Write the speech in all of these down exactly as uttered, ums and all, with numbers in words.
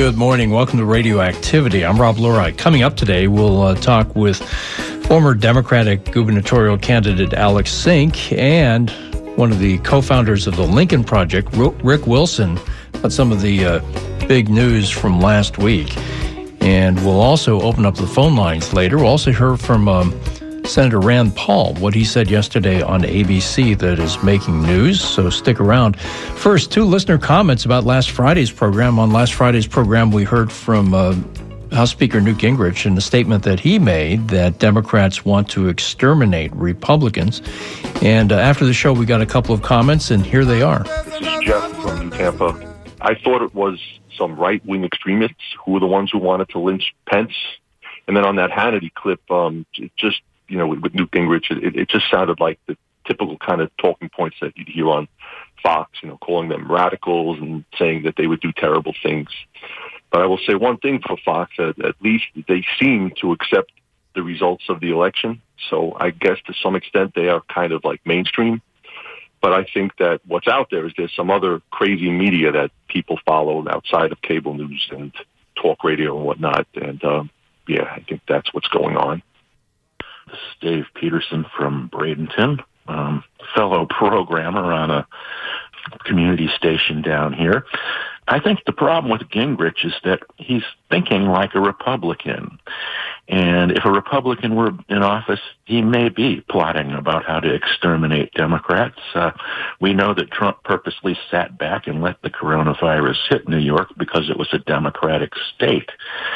Good morning. Welcome to Radioactivity. I'm Rob Lurie. Coming up today, we'll uh, talk with former Democratic gubernatorial candidate Alex Sink and one of the co-founders of the Lincoln Project, Rick Wilson, about some of the uh, big news from last week. And we'll also open up the phone lines later. We'll also hear from um, Senator Rand Paul, what he said yesterday on A B C that is making news, so stick around. First, two listener comments about last Friday's program. On last Friday's program, we heard from uh, House Speaker Newt Gingrich in the statement that he made that Democrats want to exterminate Republicans. And uh, after the show, we got a couple of comments, and here they are. This is Jeff from New Tampa. I thought it was some right-wing extremists who were the ones who wanted to lynch Pence. And then on that Hannity clip, um, it just you know, with Newt Gingrich, it, it just sounded like the typical kind of talking points that you'd hear on Fox, you know, calling them radicals and saying that they would do terrible things. But I will say one thing for Fox, at, at least they seem to accept the results of the election. So I guess to some extent they are kind of like mainstream. But I think that what's out there is there's some other crazy media that people follow outside of cable news and talk radio and whatnot. And, um, yeah, I think that's what's going on. This is Dave Peterson from Bradenton, um, fellow programmer on a community station down here. I think the problem with Gingrich is that he's thinking like a Republican. And if a Republican were in office, he may be plotting about how to exterminate Democrats. Uh, we know that Trump purposely sat back and let the coronavirus hit New York because it was a Democratic state.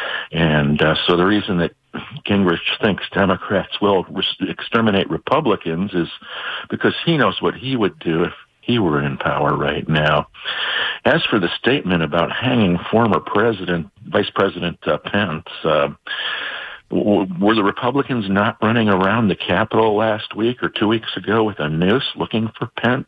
And uh, so the reason that Gingrich thinks Democrats will re- exterminate Republicans is because he knows what he would do if he were in power right now. As for the statement about hanging former President, Vice President uh, Pence, uh, w- were the Republicans not running around the Capitol last week or two weeks ago with a noose looking for Pence?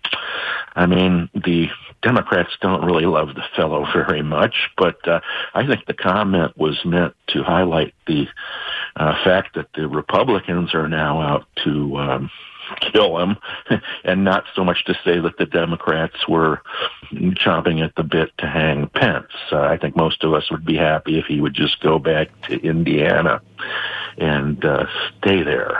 I mean, the Democrats don't really love the fellow very much, but uh, I think the comment was meant to highlight the uh, fact that the Republicans are now out to um, kill him, and not so much to say that the Democrats were chomping at the bit to hang Pence. Uh, I think most of us would be happy if he would just go back to Indiana and uh, stay there.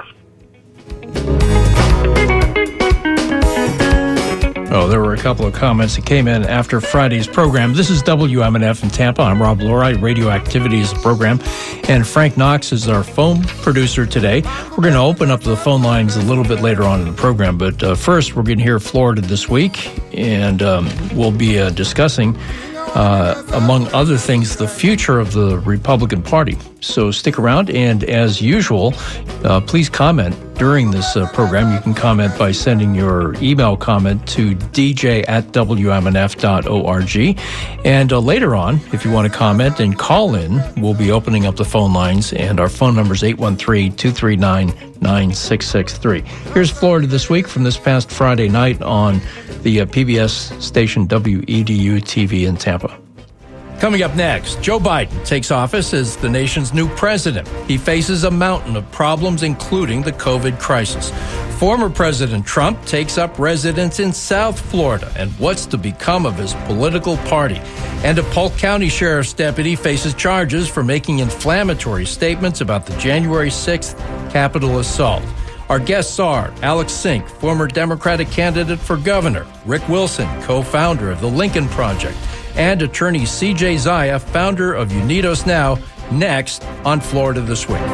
Oh, there were a couple of comments that came in after Friday's program. This is W M N F in Tampa. I'm Rob Lurie. Radioactivity is the program. And Frank Knox is our phone producer today. We're going to open up the phone lines a little bit later on in the program. But uh, first, we're going to hear Florida this week. And um, we'll be uh, discussing, uh, among other things, the future of the Republican Party. So stick around. And as usual, uh, please comment during this uh, program. You can comment by sending your email comment to d j at w m n f dot org. And uh, later on, if you want to comment and call in, we'll be opening up the phone lines, and our phone number is eight one three, two three nine, nine six six three. Here's Florida This Week from this past Friday night on the uh, P B S station W E D U T V in Tampa. Coming up next, Joe Biden takes office as the nation's new president. He faces a mountain of problems, including the COVID crisis. Former President Trump takes up residence in South Florida, and what's to become of his political party. And a Polk County Sheriff's deputy faces charges for making inflammatory statements about the January sixth Capitol assault. Our guests are Alex Sink, former Democratic candidate for governor, Rick Wilson, co-founder of the Lincoln Project, and attorney C J Zaya, founder of Unidos Now, next on Florida This Week.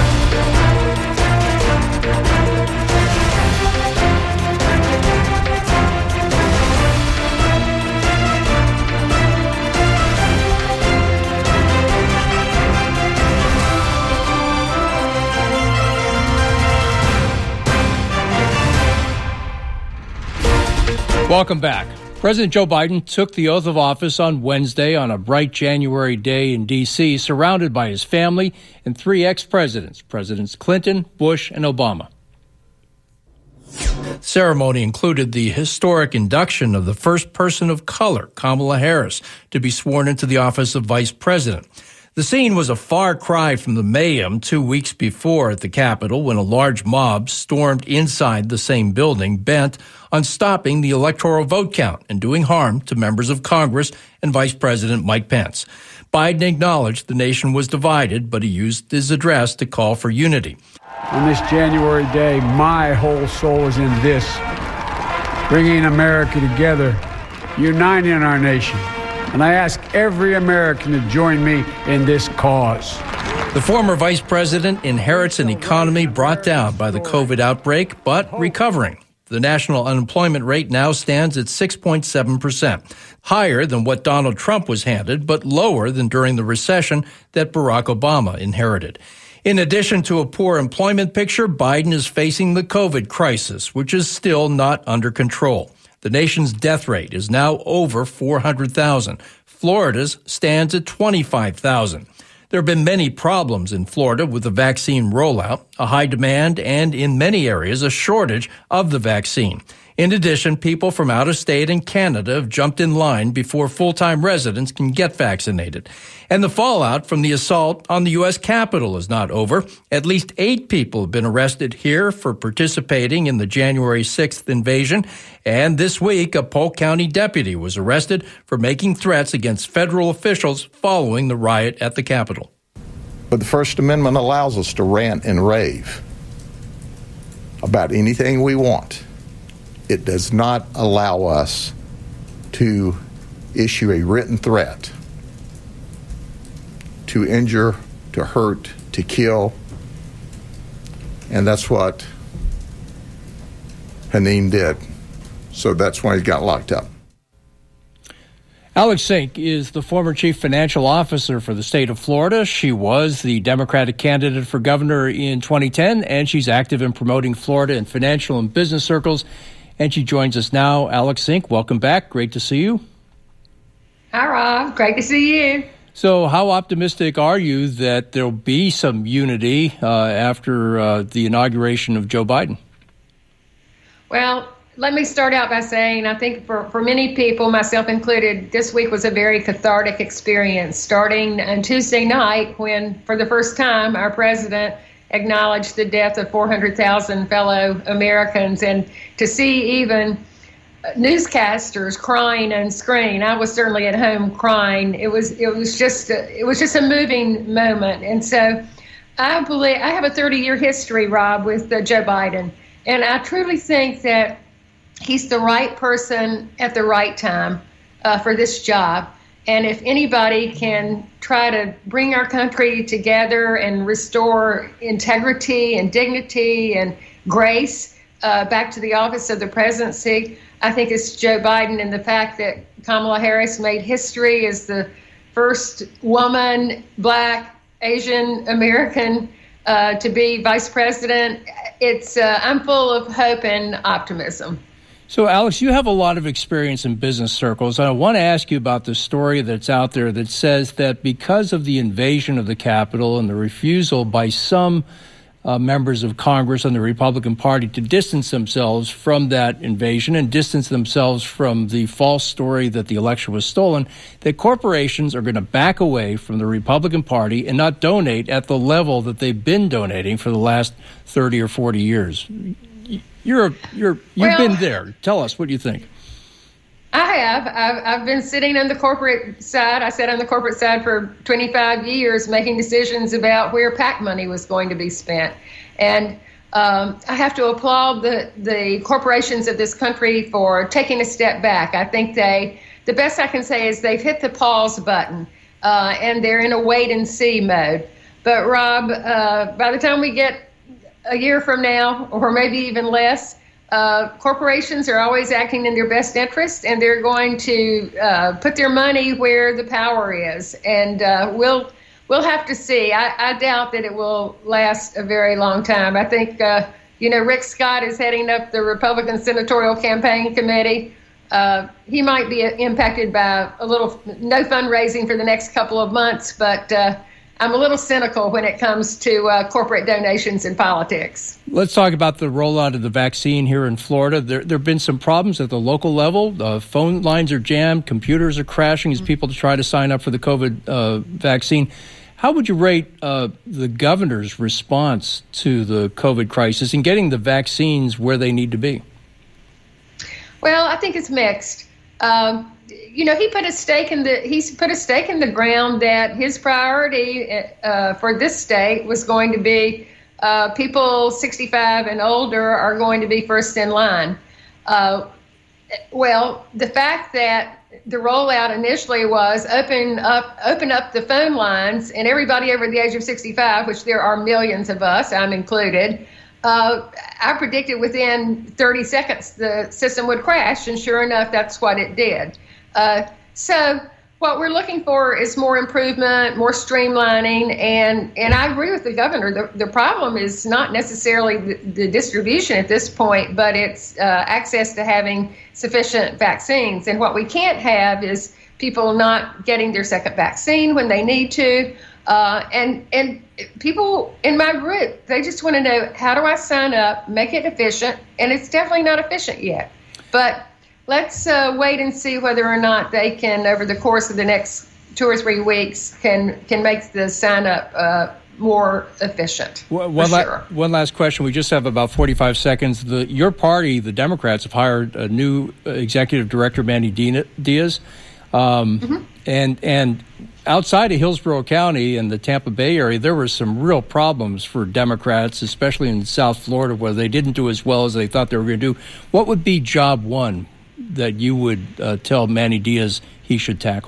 Welcome back. President Joe Biden took the oath of office on Wednesday on a bright January day in D C, surrounded by his family and three ex-presidents, Presidents Clinton, Bush, and Obama. The ceremony included the historic induction of the first person of color, Kamala Harris, to be sworn into the office of vice president. The scene was a far cry from the mayhem two weeks before at the Capitol when a large mob stormed inside the same building, bent on stopping the electoral vote count and doing harm to members of Congress and Vice President Mike Pence. Biden acknowledged the nation was divided, but he used his address to call for unity. On this January day, my whole soul is in this, bringing America together, uniting our nation. And I ask every American to join me in this cause. The former vice president inherits an economy brought down by the COVID outbreak, but recovering. The national unemployment rate now stands at six point seven percent, higher than what Donald Trump was handed, but lower than during the recession that Barack Obama inherited. In addition to a poor employment picture, Biden is facing the COVID crisis, which is still not under control. The nation's death rate is now over four hundred thousand. Florida's stands at twenty-five thousand. There have been many problems in Florida with the vaccine rollout, a high demand, and in many areas, a shortage of the vaccine. In addition, people from out of state and Canada have jumped in line before full-time residents can get vaccinated. And the fallout from the assault on the U S Capitol is not over. At least eight people have been arrested here for participating in the January sixth invasion. And this week, a Polk County deputy was arrested for making threats against federal officials following the riot at the Capitol. But the First Amendment allows us to rant and rave about anything we want. It does not allow us to issue a written threat to injure, to hurt, to kill. And that's what Haneen did. So that's why he got locked up. Alex Sink is the former chief financial officer for the state of Florida. She was the Democratic candidate for governor in twenty ten, and she's active in promoting Florida in financial and business circles. And she joins us now. Alex Sink, welcome back. Great to see you. Hi, Rob. Great to see you. So how optimistic are you that there'll be some unity uh, after uh, the inauguration of Joe Biden? Well, let me start out by saying I think for, for many people, myself included, this week was a very cathartic experience, starting on Tuesday night when, for the first time, our president acknowledged the death of four hundred thousand fellow Americans, and to see even newscasters crying on screen. I was certainly at home crying. It was it was just a, it was just a moving moment. And so I believe I have a thirty year history, Rob, with uh, Joe Biden, and I truly think that he's the right person at the right time uh, for this job. And if anybody can try to bring our country together and restore integrity and dignity and grace uh, back to the office of the presidency, I think it's Joe Biden. And the fact that Kamala Harris made history as the first woman, Black, Asian American uh, to be vice president, it's uh, I'm full of hope and optimism. So, Alex, you have a lot of experience in business circles. I want to ask you about the story that's out there that says that because of the invasion of the Capitol and the refusal by some uh, members of Congress and the Republican Party to distance themselves from that invasion and distance themselves from the false story that the election was stolen, that corporations are going to back away from the Republican Party and not donate at the level that they've been donating for the last thirty or forty years. You're, you're, you've well, been there. Tell us, what do you think? I have. I've, I've been sitting on the corporate side. I sat on the corporate side for twenty-five years, making decisions about where PAC money was going to be spent. And um, I have to applaud the, the corporations of this country for taking a step back. I think they, the best I can say is they've hit the pause button, uh, and they're in a wait and see mode. But Rob, uh, by the time we get a year from now, or maybe even less, uh, corporations are always acting in their best interest, and they're going to uh, put their money where the power is. And uh, we'll we'll have to see. I, I doubt that it will last a very long time. I think, uh, you know, Rick Scott is heading up the Republican Senatorial Campaign Committee. Uh, he might be impacted by a little no fundraising for the next couple of months, but uh, I'm a little cynical when it comes to uh, corporate donations in politics. Let's talk about the rollout of the vaccine here in Florida. There there have been some problems at the local level. Uh, phone lines are jammed. Computers are crashing as people try to sign up for the COVID uh, vaccine. How would you rate uh, the governor's response to the COVID crisis and getting the vaccines where they need to be? Well, I think it's mixed. Um, you know, he put a stake in the he's put a stake in the ground that his priority uh, for this state was going to be uh, people sixty-five and older are going to be first in line. Uh, well, the fact that the rollout initially was open up open up the phone lines and everybody over the age of sixty-five, which there are millions of us, I'm included. Uh, I predicted within thirty seconds the system would crash, and sure enough, that's what it did. Uh, so what we're looking for is more improvement, more streamlining, and, and I agree with the governor. The, the problem is not necessarily the, the distribution at this point, but it's uh, access to having sufficient vaccines. And what we can't have is people not getting their second vaccine when they need to. Uh, and and people in my group, they just want to know, how do I sign up, make it efficient? And it's definitely not efficient yet. But let's uh, wait and see whether or not they can, over the course of the next two or three weeks, can can make the sign up uh, more efficient. Well, one, for la- sure. one last question. We just have about forty-five seconds. The, your party, the Democrats, have hired a new executive director, Manny Diaz. Um, mm-hmm. And and outside of Hillsborough County and the Tampa Bay area, there were some real problems for Democrats, especially in South Florida, where they didn't do as well as they thought they were going to do. What would be job one that you would uh, tell Manny Diaz he should tackle?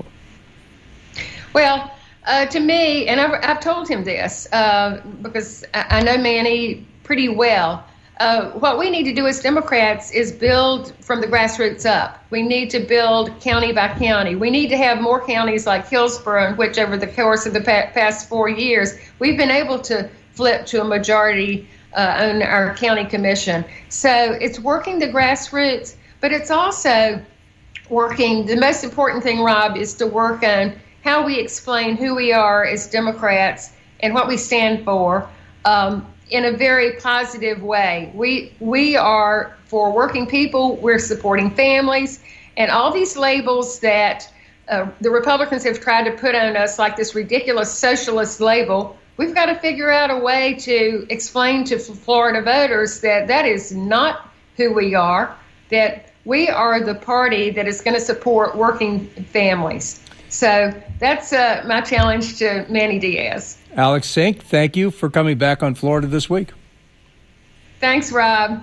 Well, uh, to me, and I've, I've told him this uh, because I, I know Manny pretty well. Uh, what we need to do as Democrats is build from the grassroots up. We need to build county by county. We need to have more counties like Hillsborough, in which over the course of the pa- past four years, we've been able to flip to a majority uh, on our county commission. So it's working the grassroots, but it's also working. The most important thing, Rob, is to work on how we explain who we are as Democrats and what we stand for. Um, in a very positive way. We we are for working people, we're supporting families, and all these labels that uh, the Republicans have tried to put on us, like this ridiculous socialist label, we've got to figure out a way to explain to Florida voters that that is not who we are, that we are the party that is going to support working families. So that's uh, my challenge to Manny Diaz. Alex Sink, thank you for coming back on Florida This Week. Thanks, Rob.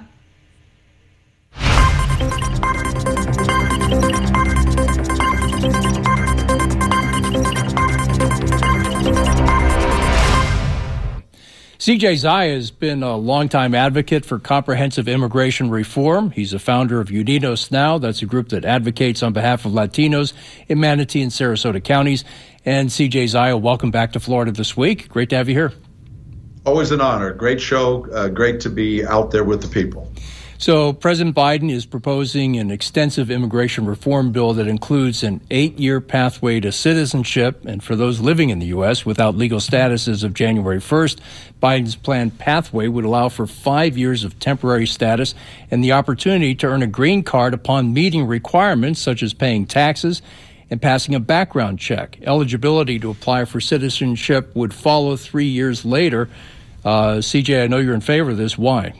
C J Zaya has been a longtime advocate for comprehensive immigration reform. He's a founder of Unidos Now. That's a group that advocates on behalf of Latinos in Manatee and Sarasota counties. And C J Zaya, welcome back to Florida This Week. Great to have you here. Always an honor. Great show. Uh, great to be out there with the people. So President Biden is proposing an extensive immigration reform bill that includes an eight-year pathway to citizenship. And for those living in the U S without legal status as of January first, Biden's planned pathway would allow for five years of temporary status and the opportunity to earn a green card upon meeting requirements such as paying taxes and passing a background check. Eligibility to apply for citizenship would follow three years later. Uh, C J, I know you're in favor of this. Why?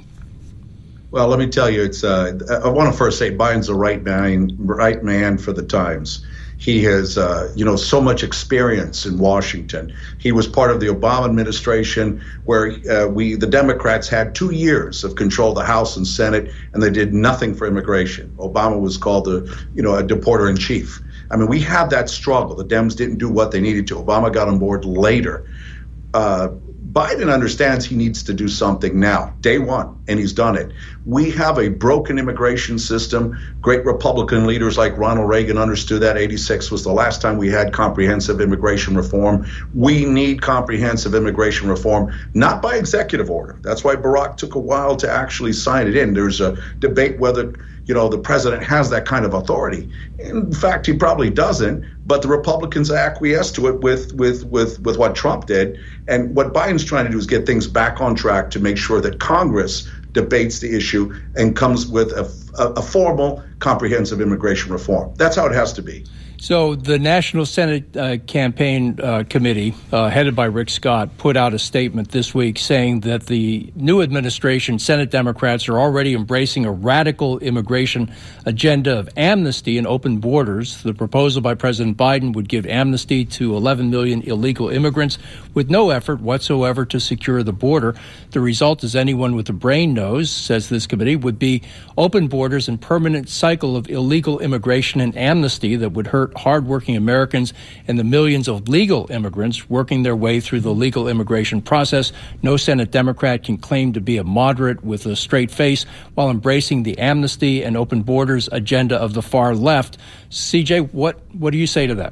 Well, let me tell you, it's. Uh, I want to first say Biden's the right man, right man for the times. He has, uh, you know, so much experience in Washington. He was part of the Obama administration where uh, we, the Democrats, had two years of control of the House and Senate, and they did nothing for immigration. Obama was called a, you know, a deporter in chief. I mean, we had that struggle. The Dems didn't do what they needed to. Obama got on board later. Uh, Biden understands he needs to do something now, day one, and he's done it. We have a broken immigration system. Great Republican leaders like Ronald Reagan understood that. eighty-six was the last time we had comprehensive immigration reform. We need comprehensive immigration reform, not by executive order. That's why Barack took a while to actually sign it in. There's a debate whether, you know, the president has that kind of authority. In fact, he probably doesn't, but the Republicans acquiesced to it with, with, with, with what Trump did. And what Biden's trying to do is get things back on track to make sure that Congress debates the issue and comes with a, a, a formal, comprehensive immigration reform. That's how it has to be. So the National Senate uh, Campaign uh, Committee, uh, headed by Rick Scott, put out a statement this week saying that the new administration, Senate Democrats, are already embracing a radical immigration agenda of amnesty and open borders. The proposal by President Biden would give amnesty to eleven million illegal immigrants with no effort whatsoever to secure the border. The result, as anyone with a brain knows, says this committee, would be open borders and permanent cycle of illegal immigration and amnesty that would hurt hardworking Americans and the millions of legal immigrants working their way through the legal immigration process. No Senate Democrat can claim to be a moderate with a straight face while embracing the amnesty and open borders agenda of the far left. C J, what, what do you say to that?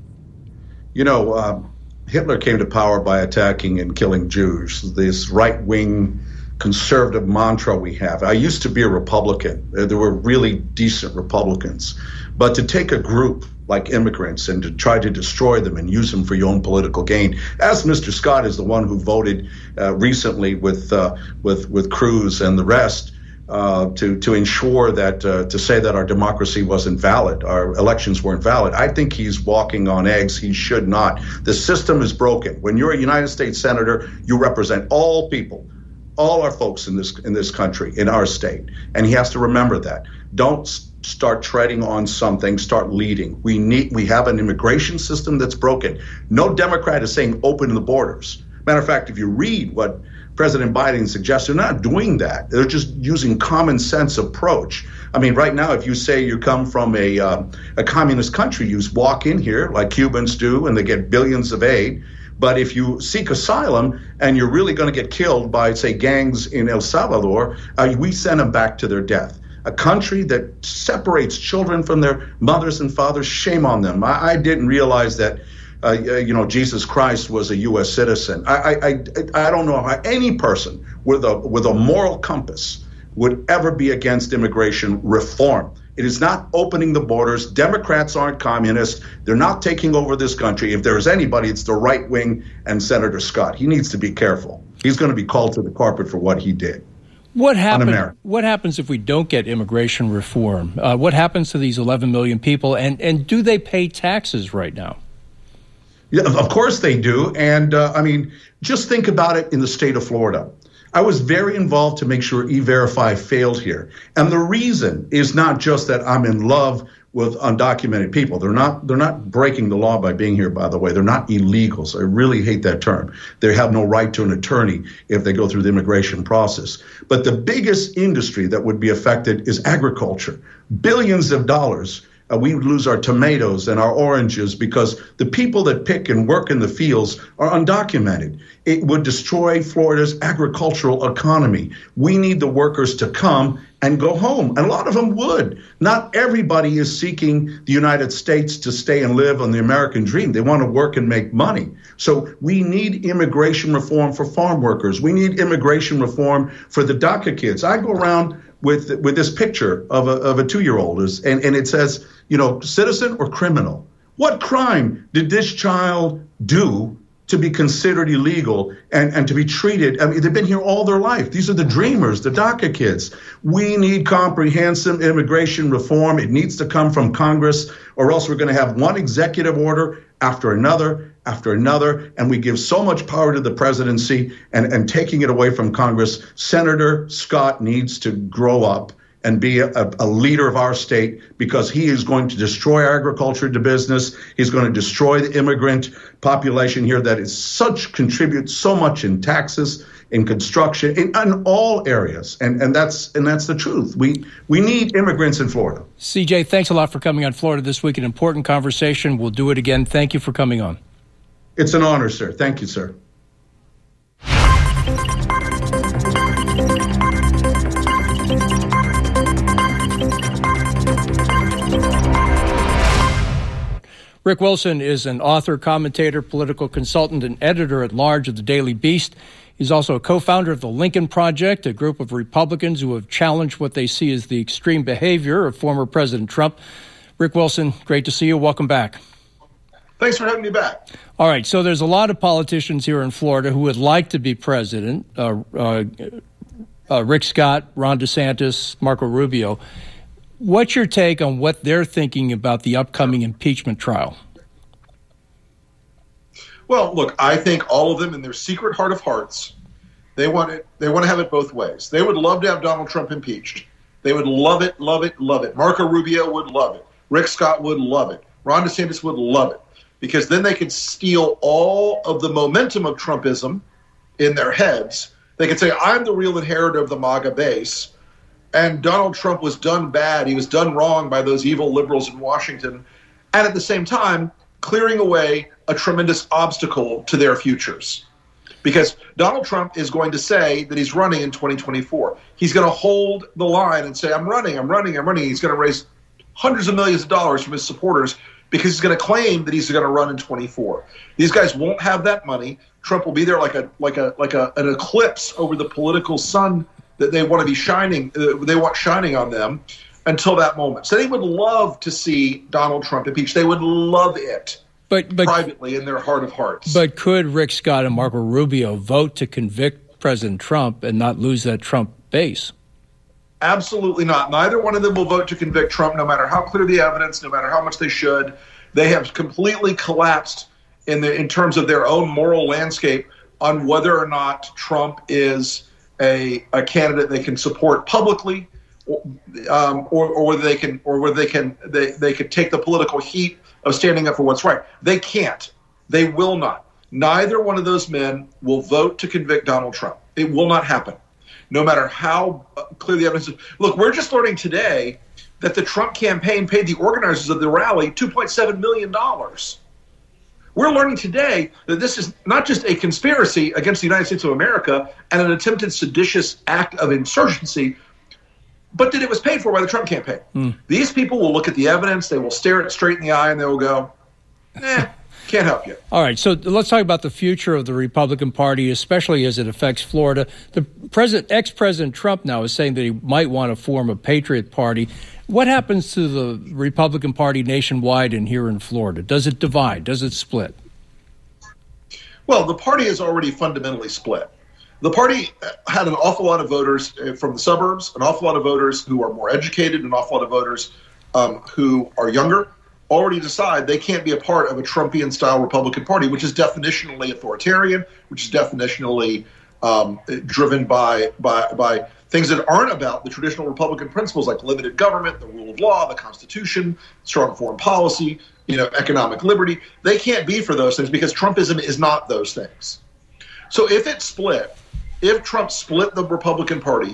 You know, uh, Hitler came to power by attacking and killing Jews, this right-wing conservative mantra we have. I used to be a Republican. There were really decent Republicans. But to take a group like immigrants and to try to destroy them and use them for your own political gain, as Mister Scott is the one who voted uh, recently with uh, with with Cruz and the rest uh, to to ensure that uh, to say that our democracy wasn't valid, our elections weren't valid. I think he's walking on eggs. He should not. The system is broken. When you're a United States senator, you represent all people, all our folks in this in this country, in our state, and he has to remember that. Don't start treading on something, start leading. We need, we have an immigration system that's broken. No Democrat is saying open the borders. Matter of fact, if you read what President Biden suggests, they're not doing that. They're just using common sense approach. I mean, right now, if you say you come from a uh, a communist country, you walk in here like Cubans do, and they get billions of aid. But if you seek asylum and you're really going to get killed by, say, gangs in El Salvador, uh, we send them back to their death. A country that separates children from their mothers and fathers, shame on them. I, I didn't realize that, uh, you know, Jesus Christ was a U S citizen. I, I, I, I don't know how any person with a with a moral compass would ever be against immigration reform. It is not opening the borders. Democrats aren't communists. They're not taking over this country. If there is anybody, it's the right wing and Senator Scott. He needs to be careful. He's going to be called to the carpet for what he did. What happens? What happens if we don't get immigration reform? Uh, what happens to these eleven million people? And and do they pay taxes right now? Yeah, of course they do. And uh, I mean, just think about it in the state of Florida. I was very involved to make sure E-Verify failed here. And the reason is not just that I'm in love with undocumented people. They're not they're not breaking the law by being here, by the way. They're not illegals. I really hate that term. They have no right to an attorney if they go through the immigration process. But the biggest industry that would be affected is agriculture. Billions of dollars. Uh, we would lose our tomatoes and our oranges because the people that pick and work in the fields are undocumented. It would destroy Florida's agricultural economy. We need the workers to come and go home. And a lot of them would. Not everybody is seeking the United States to stay and live on the American dream. They want to work and make money. So we need immigration reform for farm workers. We need immigration reform for the DACA kids. I go around with with this picture of a of a two-year-old, and, and it says, you know, citizen or criminal. What crime did this child do to be considered illegal and, and to be treated? I mean, they've been here all their life. These are the dreamers, the DACA kids. We need comprehensive immigration reform. It needs to come from Congress, or else we're going to have one executive order after another, after another, and we give so much power to the presidency and, and taking it away from Congress. Senator Scott needs to grow up and be a, a leader of our state, because he is going to destroy agriculture to business. He's going to destroy the immigrant population here that is such contributes so much in taxes, in construction, in, in all areas. And, and that's and that's the truth. We we need immigrants in Florida. C J, thanks a lot for coming on Florida This Week. An important conversation. We'll do it again. Thank you for coming on. It's an honor, sir. Thank you, sir. Rick Wilson is an author, commentator, political consultant, and editor-at-large of the Daily Beast. He's also a co-founder of the Lincoln Project, a group of Republicans who have challenged what they see as the extreme behavior of former President Trump. Rick Wilson, great to see you. Welcome back. Thanks for having me back. All right, so there's a lot of politicians here in Florida who would like to be president. Uh, uh, uh, Rick Scott, Ron DeSantis, Marco Rubio. What's your take on what they're thinking about the upcoming impeachment trial? Well, look, I think all of them in their secret heart of hearts, they want it, they want to have it both ways. They would love to have Donald Trump impeached. They would love it, love it, love it. Marco Rubio would love it. Rick Scott would love it. Ron DeSantis would love it, because then they could steal all of the momentum of Trumpism in their heads. They could say, I'm the real inheritor of the MAGA base, and Donald Trump was done bad. He was done wrong by those evil liberals in Washington. And at the same time, clearing away a tremendous obstacle to their futures. Because Donald Trump is going to say that he's running in twenty twenty-four. He's going to hold the line and say, I'm running, I'm running, I'm running. He's going to raise hundreds of millions of dollars from his supporters because he's going to claim that he's going to run in twenty-four. These guys won't have that money. Trump will be there like a like a like a an eclipse over the political sun that they want to be shining. Uh, they want shining on them until that moment. So they would love to see Donald Trump impeached. They would love it. But, but privately in their heart of hearts. But could Rick Scott and Marco Rubio vote to convict President Trump and not lose that Trump base? Absolutely not. Neither one of them will vote to convict Trump, no matter how clear the evidence, no matter how much they should. They have completely collapsed in the in terms of their own moral landscape on whether or not Trump is a a candidate they can support publicly, or, um, or, or whether they can or whether they can they, they could take the political heat of standing up for what's right. They can't. They will not. Neither one of those men will vote to convict Donald Trump. It will not happen, no matter how clear the evidence is. Look, we're just learning today that the Trump campaign paid the organizers of the rally two point seven million dollars. We're learning today that this is not just a conspiracy against the United States of America and an attempted seditious act of insurgency, but that it was paid for by the Trump campaign. Mm. These people will look at the evidence, they will stare it straight in the eye, and they will go, eh, can't help you. All right, so let's talk about the future of the Republican Party, especially as it affects Florida. The president, ex-President Trump now is saying that he might want to form a Patriot Party. What happens to the Republican Party nationwide and here in Florida? Does it divide? Does it split? Well, the party is already fundamentally split. The party had an awful lot of voters from the suburbs, an awful lot of voters who are more educated, an awful lot of voters um, who are younger, already decide they can't be a part of a Trumpian-style Republican Party, which is definitionally authoritarian, which is definitionally um, driven by, by, by things that aren't about the traditional Republican principles like limited government, the rule of law, the Constitution, strong foreign policy, you know, economic liberty. They can't be for those things because Trumpism is not those things. So if it split, if Trump split the Republican Party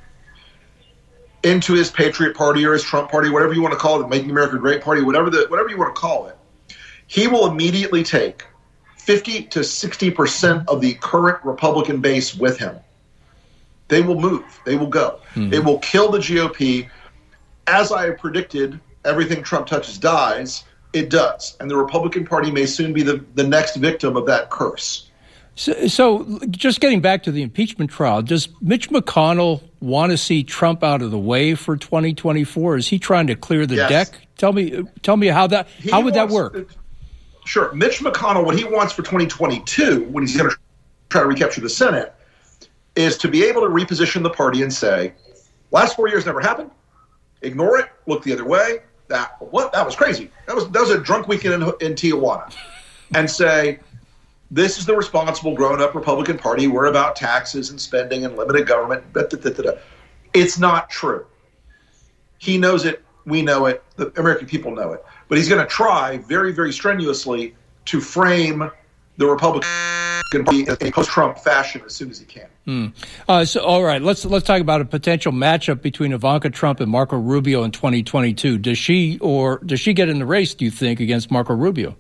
into his Patriot Party or his Trump Party, whatever you want to call it, Making America Great Party, whatever the whatever you want to call it, he will immediately take fifty to sixty percent of the current Republican base with him. They will move. They will go. Mm-hmm. It will kill the G O P. As I predicted, everything Trump touches dies. It does. And the Republican Party may soon be the, the next victim of that curse. So, so just getting back to the impeachment trial, does Mitch McConnell want to see Trump out of the way for twenty twenty-four? Is he trying to clear the yes. deck? Tell me, tell me how that he how would wants, that work? Sure, Mitch McConnell, what he wants for twenty twenty-two, when he's going to try to recapture the Senate, is to be able to reposition the party and say, "Last four years never happened. Ignore it. Look the other way. That what? That was crazy. That was that was a drunk weekend in, in Tijuana," and say, this is the responsible, grown-up Republican Party. We're about taxes and spending and limited government. Da, da, da, da, da. It's not true. He knows it. We know it. The American people know it. But he's going to try very, very strenuously to frame the Republican Party in a post-Trump fashion as soon as he can. Mm. Uh, so, all right, let's let's talk about a potential matchup between Ivanka Trump and Marco Rubio in twenty twenty-two. Does she or does she get in the race, do you think, against Marco Rubio?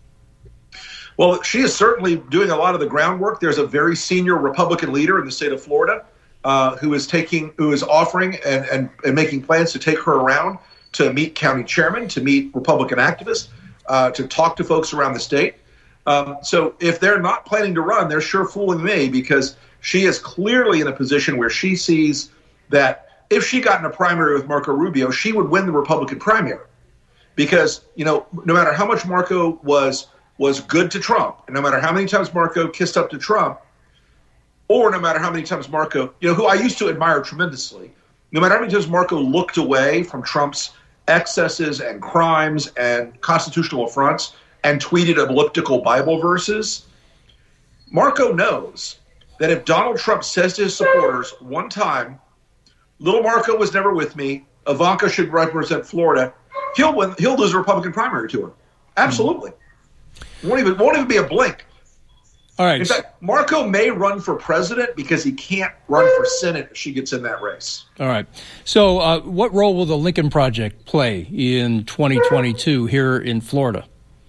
Well, she is certainly doing a lot of the groundwork. There's a very senior Republican leader in the state of Florida uh, who is taking, who is offering and, and, and making plans to take her around to meet county chairmen, to meet Republican activists, uh, to talk to folks around the state. Um, so if they're not planning to run, they're sure fooling me, because she is clearly in a position where she sees that if she got in a primary with Marco Rubio, she would win the Republican primary. Because, you know, no matter how much Marco was was good to Trump, and no matter how many times Marco kissed up to Trump, or no matter how many times Marco, you know, who I used to admire tremendously, no matter how many times Marco looked away from Trump's excesses and crimes and constitutional affronts and tweeted elliptical Bible verses, Marco knows that if Donald Trump says to his supporters one time, little Marco was never with me, Ivanka should represent Florida, he'll win, he'll lose a Republican primary to her. Absolutely. Won't even, won't even be a blink. All right. In fact, Marco may run for president because he can't run for Senate if she gets in that race. All right. So uh, what role will the Lincoln Project play in twenty twenty-two here in Florida?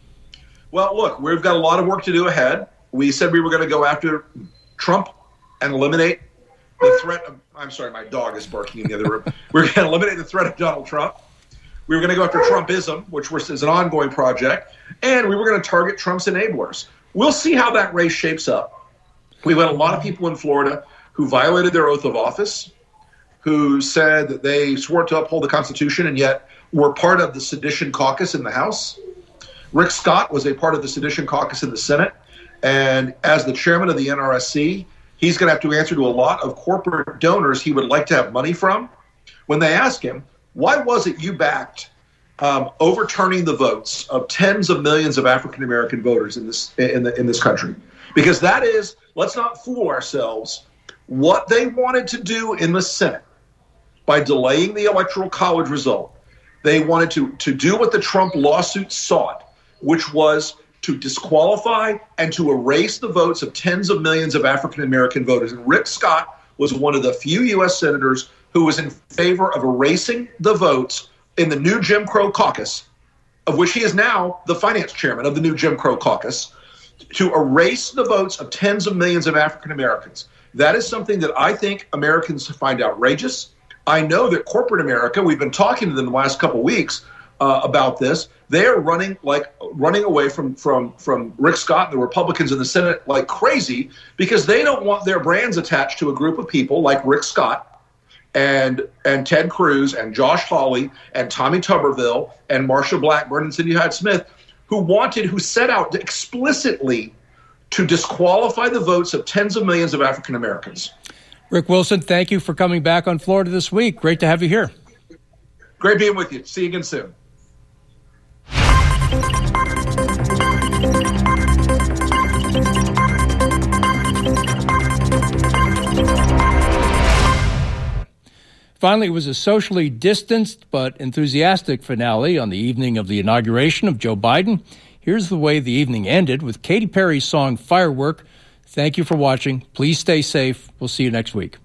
Well, look, we've got a lot of work to do ahead. We said we were going to go after Trump and eliminate the threat of, I'm sorry, my dog is barking in the other room. We're going to eliminate the threat of Donald Trump. We were going to go after Trumpism, which was, is an ongoing project, and we were going to target Trump's enablers. We'll see how that race shapes up. We've had a lot of people in Florida who violated their oath of office, who said that they swore to uphold the Constitution and yet were part of the sedition caucus in the House. Rick Scott was a part of the sedition caucus in the Senate, and as the chairman of the N R S C, he's going to have to answer to a lot of corporate donors he would like to have money from. When they ask him, why was it you backed um, overturning the votes of tens of millions of African American voters in this in the in this country? Because that is, let's not fool ourselves, what they wanted to do in the Senate by delaying the Electoral College result. They wanted to to do what the Trump lawsuit sought, which was to disqualify and to erase the votes of tens of millions of African American voters. And Rick Scott was one of the few U S senators who was in favor of erasing the votes in the new Jim Crow caucus, of which he is now the finance chairman of the new Jim Crow caucus, to erase the votes of tens of millions of African Americans. That is something that I think Americans find outrageous. I know that corporate America, we've been talking to them the last couple of weeks uh, about this. They are running like running away from, from, from Rick Scott and the Republicans in the Senate like crazy because they don't want their brands attached to a group of people like Rick Scott and and Ted Cruz and Josh Hawley and Tommy Tuberville and Marsha Blackburn and Cindy Hyde-Smith, who wanted, who set out explicitly to disqualify the votes of tens of millions of African Americans. Rick Wilson, thank you for coming back on Florida This Week. Great to have you here. Great being with you. See you again soon. Finally, it was a socially distanced but enthusiastic finale on the evening of the inauguration of Joe Biden. Here's the way the evening ended with Katy Perry's song Firework. Thank you for watching. Please stay safe. We'll see you next week.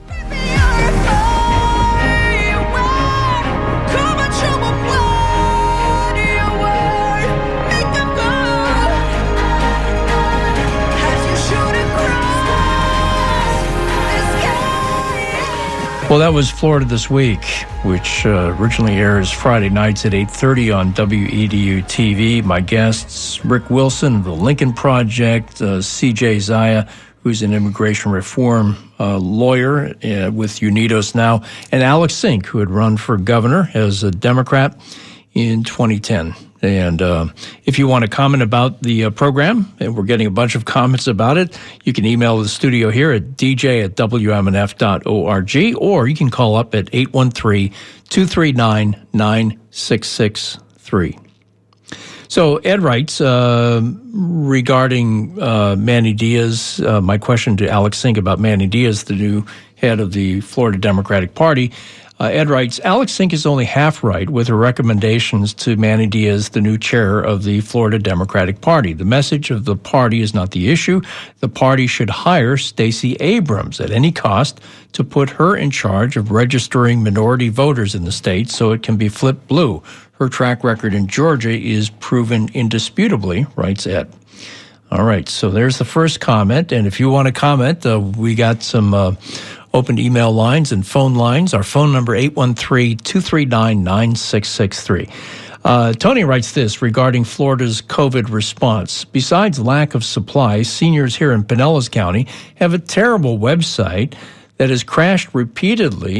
Well, that was Florida This Week, which uh, originally airs Friday nights at eight thirty on W E D U T V. My guests, Rick Wilson of the Lincoln Project, uh, C J Zaya, who's an immigration reform uh, lawyer uh, with Unidos now, and Alex Sink, who had run for governor as a Democrat in twenty ten. And uh, if you want to comment about the uh, program, and we're getting a bunch of comments about it, you can email the studio here at d j at w m n f dot org, or you can call up at eight one three, two three nine, nine six six three. So Ed writes, uh, regarding uh, Manny Diaz, uh, my question to Alex Sink about Manny Diaz, the new head of the Florida Democratic Party. Uh, Ed writes, Alex Sink is only half right with her recommendations to Manny Diaz, the new chair of the Florida Democratic Party. The message of the party is not the issue. The party should hire Stacey Abrams at any cost to put her in charge of registering minority voters in the state so it can be flipped blue. Her track record in Georgia is proven indisputably, writes Ed. All right, so there's the first comment. And if you want to comment, uh, we got some uh, open email lines and phone lines. Our phone number, eight one three, two three nine, nine six six three. Uh, Tony writes this regarding Florida's COVID response. Besides lack of supplies, seniors here in Pinellas County have a terrible website that has crashed repeatedly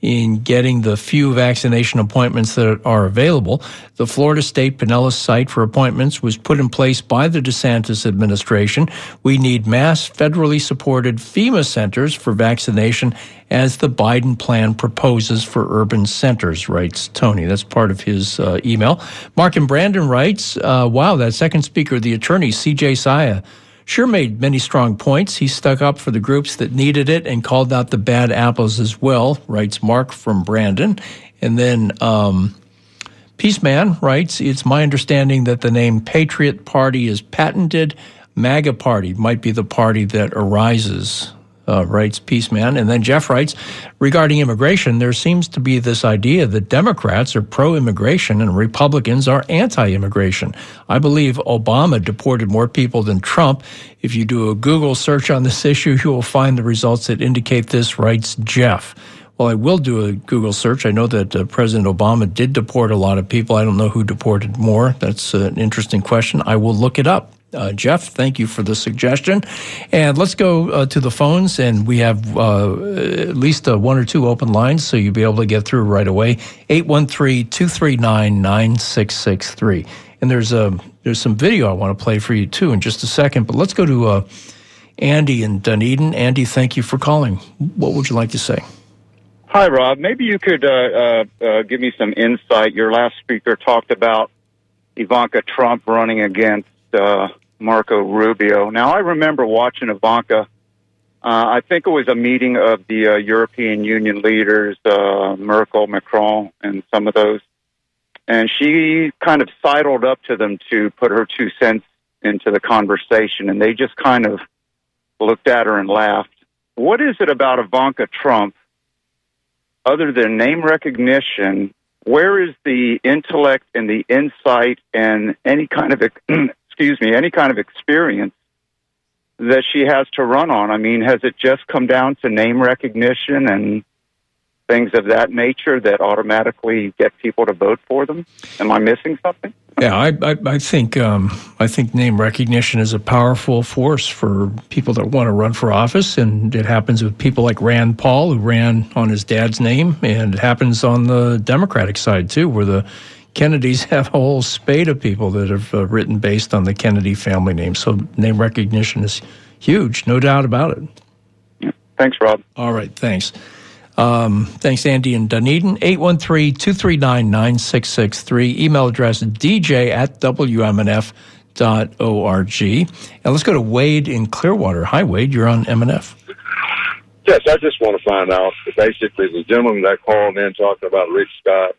in getting the few vaccination appointments that are available. The Florida State Pinellas site for appointments was put in place by the DeSantis administration. We need mass federally supported FEMA centers for vaccination as the Biden plan proposes for urban centers, writes Tony. That's part of his uh, email. Mark and Brandon writes, uh, wow, that second speaker, the attorney, C J Saya, sure made many strong points. He stuck up for the groups that needed it and called out the bad apples as well, writes Mark from Brandon. And then um, Peaceman writes, it's my understanding that the name Patriot Party is patented. MAGA Party might be the party that arises, uh, writes Peaceman. And then Jeff writes, regarding immigration, there seems to be this idea that Democrats are pro-immigration and Republicans are anti-immigration. I believe Obama deported more people than Trump. If you do a Google search on this issue, you will find the results that indicate this, writes Jeff. Well, I will do a Google search. I know that uh, President Obama did deport a lot of people. I don't know who deported more. That's uh, an interesting question. I will look it up. Uh, Jeff, thank you for the suggestion. And let's go uh, to the phones, and we have uh, at least uh, one or two open lines, so you'll be able to get through right away. eight one three, two three nine, nine six six three. And there's a there's some video I want to play for you, too, in just a second. But let's go to uh, Andy in Dunedin. Andy, thank you for calling. What would you like to say? Hi, Rob. Maybe you could uh, uh, uh, give me some insight. Your last speaker talked about Ivanka Trump running against uh, Marco Rubio. Now, I remember watching Ivanka. Uh, I think it was a meeting of the uh, European Union leaders, uh, Merkel, Macron, and some of those. And she kind of sidled up to them to put her two cents into the conversation, and they just kind of looked at her and laughed. What is it about Ivanka Trump, other than name recognition? Where is the intellect and the insight and any kind of excuse me, any kind of experience that she has to run on? I mean, has it just come down to name recognition and things of that nature that automatically get people to vote for them? Am I missing something? Yeah, I, I, I think um, I think name recognition is a powerful force for people that want to run for office, and it happens with people like Rand Paul, who ran on his dad's name, and it happens on the Democratic side too, where the Kennedys have a whole spate of people that have uh, written based on the Kennedy family name. So name recognition is huge, no doubt about it. Yeah. Thanks, Rob. All right, thanks. Um, thanks, Andy in Dunedin. eight one three, two three nine, nine six six three. Email address d j at w m n f dot org. And let's go to Wade in Clearwater. Hi, Wade. You're on M N F. Yes, I just want to find out, basically, the gentleman that called in talking about Rick Scott,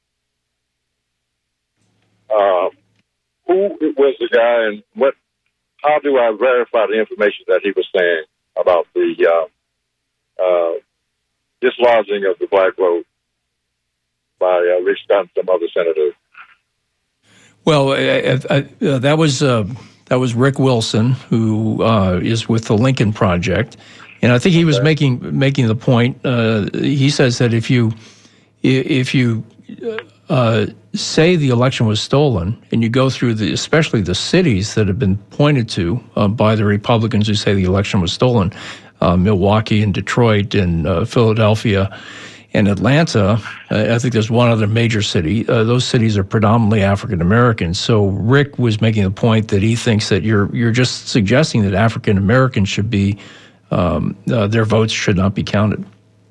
Uh, who was the guy, and what? How do I verify the information that he was saying about the uh, uh, dislodging of the black vote by uh, Rick Scott and some other senators? Well, uh, uh, that was uh, that was Rick Wilson, who uh, is with the Lincoln Project, and I think he was okay. making making the point. Uh, he says that if you if you uh, say the election was stolen, and you go through the, especially the cities that have been pointed to uh, by the Republicans who say the election was stolen, uh, Milwaukee and Detroit and uh, Philadelphia and Atlanta, uh, I think there's one other major city. Uh, those cities are predominantly African Americans. So Rick was making the point that he thinks that you're you're just suggesting that African Americans should be um, uh, their votes should not be counted.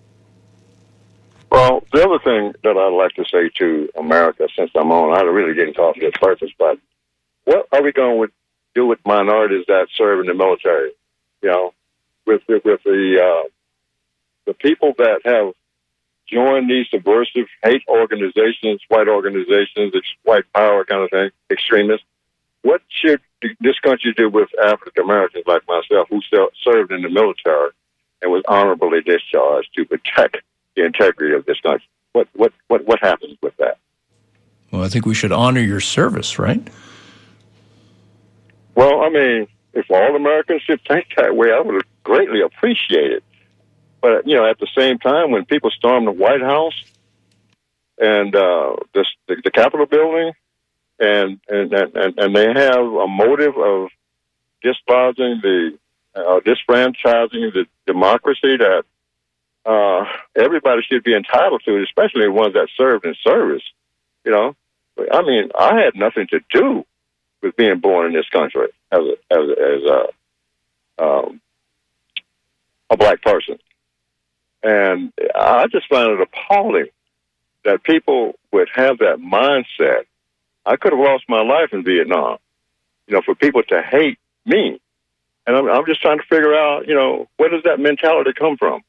Well, the other thing that I'd like to say to America, since I'm on, I really didn't call for this purpose, but what are we going to do with minorities that serve in the military? You know, with with, with the uh, the people that have joined these subversive hate organizations, white organizations, it's white power kind of thing, extremists. What should this country do with African Americans like myself who served in the military and was honorably discharged to protect the integrity of this country? What what what what happens with that? Well, I think we should honor your service, right? Well, I mean, if all Americans should think that way, I would greatly appreciate it. But, you know, at the same time, when people storm the White House and uh, the, the, the Capitol building, and, and, and, and they have a motive of dislodging the, uh, disfranchising the democracy that uh, everybody should be entitled to it, especially the ones that served in service. You know, I mean, I had nothing to do with being born in this country as a, as a, as a, um, a black person. And I just find it appalling that people would have that mindset. I could have lost my life in Vietnam, you know, for people to hate me. And I'm, I'm just trying to figure out, you know, where does that mentality come from?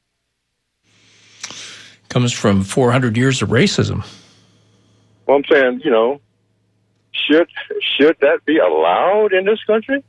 Comes from four hundred years of racism. Well, I'm saying, you know, should should that be allowed in this country?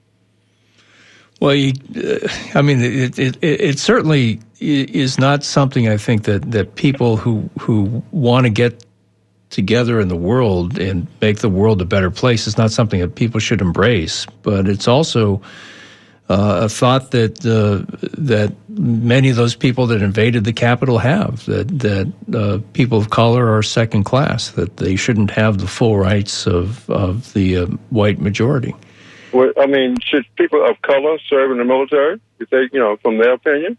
Well, you, uh, I mean, it, it it certainly is not something I think that, that people who who want to get together in the world and make the world a better place is not something that people should embrace. But it's also uh, a thought that uh, that many of those people that invaded the Capitol have, that that uh, people of color are second class, that they shouldn't have the full rights of of the uh, white majority. Well, I mean, should people of color serve in the military? If they, you know, from their opinion.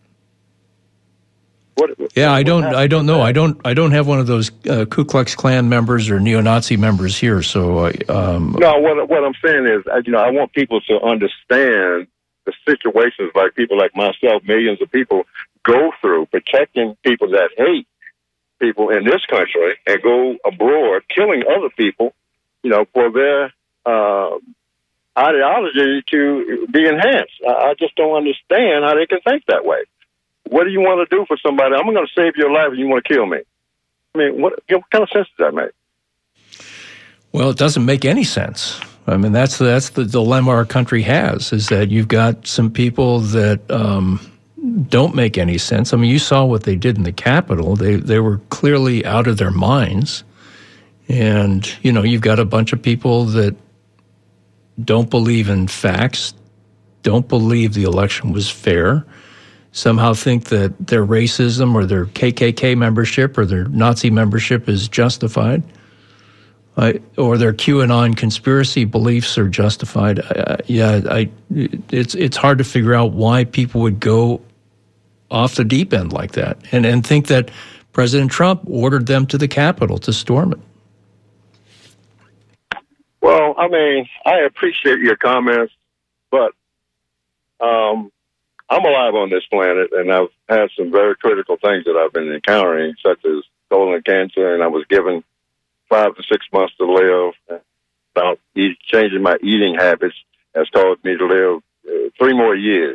What, yeah, I don't. I don't know. I don't. I don't have one of those uh, Ku Klux Klan members or neo-Nazi members here. So, I, um, no. What what I'm saying is, you know, I want people to understand the situations like people like myself, millions of people go through protecting people that hate people in this country and go abroad killing other people, you know, for their uh, ideology to be enhanced. I, I just don't understand how they can think that way. What do you want to do for somebody? I'm going to save your life and you want to kill me. I mean, what, what kind of sense does that make? Well, it doesn't make any sense. I mean, that's that's the dilemma our country has, is that you've got some people that um, don't make any sense. I mean, you saw what they did in the Capitol. They they were clearly out of their minds. And, you know, you've got a bunch of people that don't believe in facts, don't believe the election was fair, somehow think that their racism or their K K K membership or their Nazi membership is justified. I, or their QAnon conspiracy beliefs are justified. I, yeah, I, it's it's hard to figure out why people would go off the deep end like that and, and think that President Trump ordered them to the Capitol to storm it. Well, I mean, I appreciate your comments, but um, I'm alive on this planet, and I've had some very critical things that I've been encountering, such as colon cancer, and I was given five to six months to live. About eat, changing my eating habits has caused me to live uh, three more years.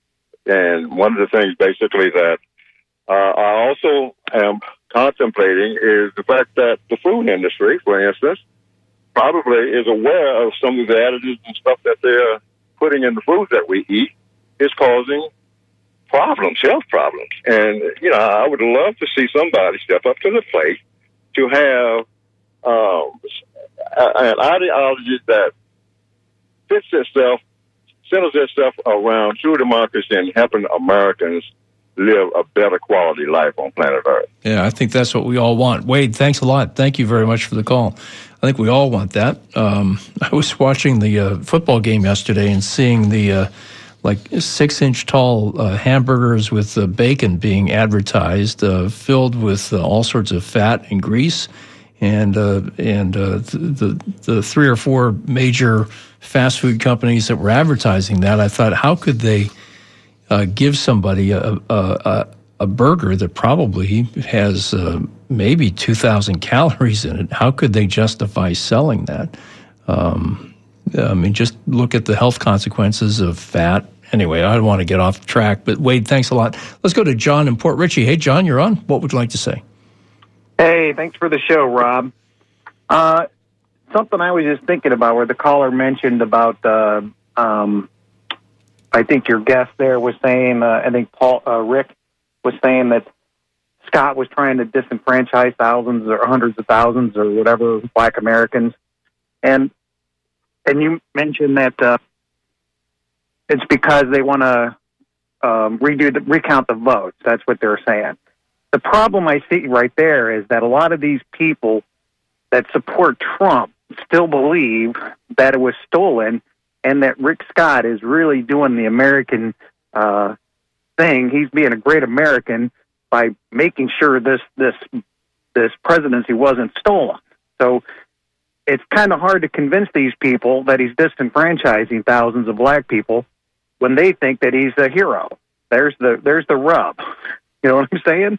And one of the things basically that uh, I also am contemplating is the fact that the food industry, for instance, probably is aware of some of the additives and stuff that they're putting in the foods that we eat is causing problems, health problems. And, you know, I would love to see somebody step up to the plate to have Um, an ideology that fits itself, centers itself around true democracy and helping Americans live a better quality life on planet Earth. Yeah, I think that's what we all want. Wade, thanks a lot. Thank you very much for the call. I think we all want that. Um, I was watching the uh, football game yesterday and seeing the uh, like six-inch tall uh, hamburgers with uh, bacon being advertised, uh, filled with uh, all sorts of fat and grease. And uh, and uh, the the three or four major fast food companies that were advertising that, I thought, how could they uh, give somebody a, a a burger that probably has uh, maybe two thousand calories in it? How could they justify selling that? Um, I mean, just look at the health consequences of fat. Anyway, I don't want to get off track, but Wade, thanks a lot. Let's go to John in Port Richey. Hey, John, you're on. What would you like to say? Hey, thanks for the show, Rob. Uh, something I was just thinking about where the caller mentioned about, uh, um, I think your guest there was saying, uh, I think Paul uh, Rick was saying that Scott was trying to disenfranchise thousands or hundreds of thousands or whatever Black Americans. And and you mentioned that uh, it's because they want to um, redo the, recount the votes. That's what they're saying. The problem I see right there is that a lot of these people that support Trump still believe that it was stolen and that Rick Scott is really doing the American uh, thing. He's being a great American by making sure this this this presidency wasn't stolen. So it's kind of hard to convince these people that he's disenfranchising thousands of black people when they think that he's a hero. There's the there's the rub. You know what I'm saying?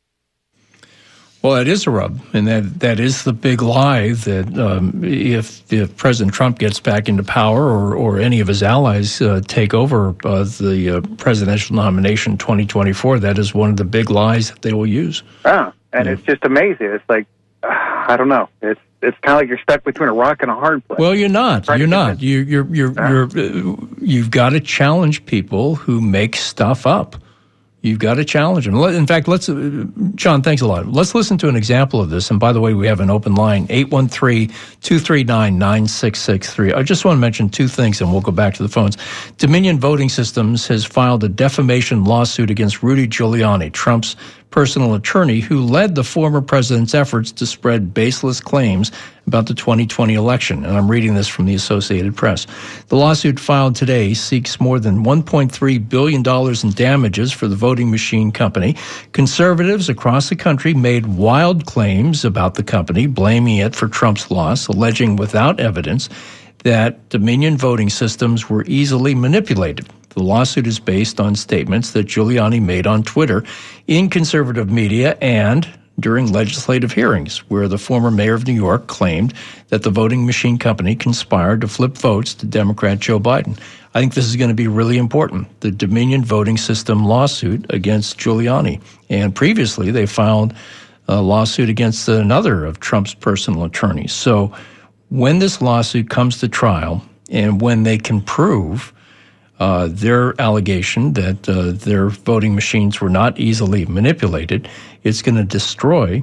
Well, that is a rub, and that that is the big lie that um, if if President Trump gets back into power or, or any of his allies uh, take over uh, the uh, presidential nomination in twenty twenty-four, that is one of the big lies that they will use. Ah, and yeah. It's just amazing. It's like, uh, I don't know. It's it's kind of like you're stuck between a rock and a hard place. Well, you're not. You're not. You, you're you're ah. you're uh, you've got to challenge people who make stuff up. You've got to challenge them. In fact, let's, uh, John, thanks a lot. Let's listen to an example of this. And by the way, we have an open line, eight one three, two three nine, nine six six three. I just want to mention two things, and we'll go back to the phones. Dominion Voting Systems has filed a defamation lawsuit against Rudy Giuliani, Trump's personal attorney, who led the former president's efforts to spread baseless claims about the twenty twenty election. And I'm reading this from the Associated Press. The lawsuit filed today seeks more than one point three billion dollars in damages for the voting machine company. Conservatives across the country made wild claims about the company, blaming it for Trump's loss, alleging without evidence that Dominion voting systems were easily manipulated. The lawsuit is based on statements that Giuliani made on Twitter, in conservative media, and during legislative hearings, where the former mayor of New York claimed that the voting machine company conspired to flip votes to Democrat Joe Biden. I think this is going to be really important, the Dominion voting system lawsuit against Giuliani. And previously, they filed a lawsuit against another of Trump's personal attorneys. So when this lawsuit comes to trial, and when they can prove Uh, their allegation that uh, their voting machines were not easily manipulated, it's going to destroy